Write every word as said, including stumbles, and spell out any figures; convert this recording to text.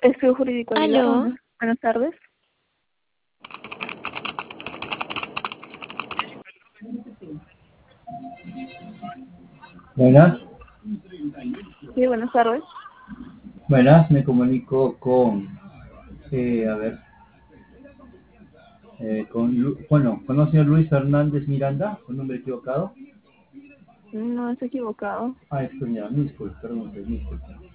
Estudio Jurídico Aguilar, Aló, buenas, buenas tardes. Buenas, Sí, buenas tardes. buenas, me comunico con, eh, a ver, eh, con, Lu- bueno, con el señor Luis Fernández Miranda, con nombre equivocado. No, estoy equivocado. Ah, esto ya, disculpe, perdón, disculpe.